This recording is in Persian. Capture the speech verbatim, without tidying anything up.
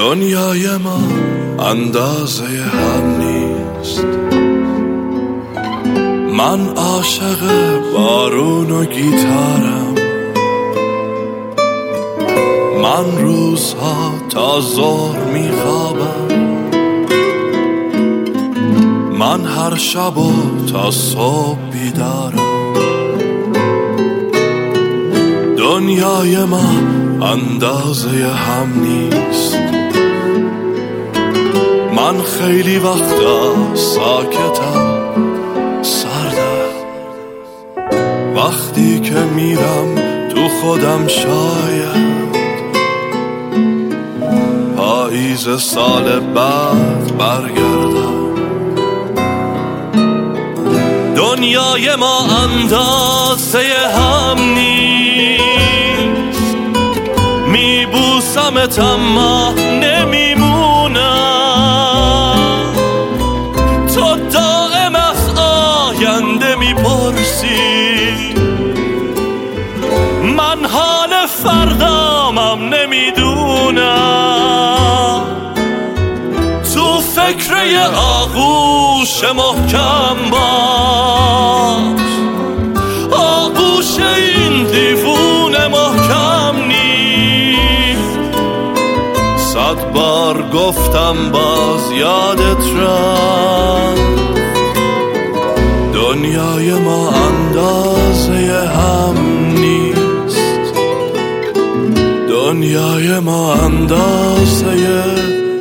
دنیای ما اندازه هم نیست. من عاشق بارون و گیتارم، من روزها تا ظهر میخوابم، من هر شب و تا صبح بیدارم. دنیای ما اندازه هم نیست. من خیلی وقتا ساکتم، سردم، وقتی که میرم تو خودم شاید پاییز سال بعد برگردم. دنیای ما اندازه هم نیست. میبوسمت اما نمیمونم، تو دائم از آینده میپرسی، من حال فردامم نمیدونم. تو فکر آغوش محکم باش، آغوش این دیوونه محکم نیست. صد بار گفتم باز یادت رفت. دنیای ما اندازه هم نیست. دنیای ما اندازه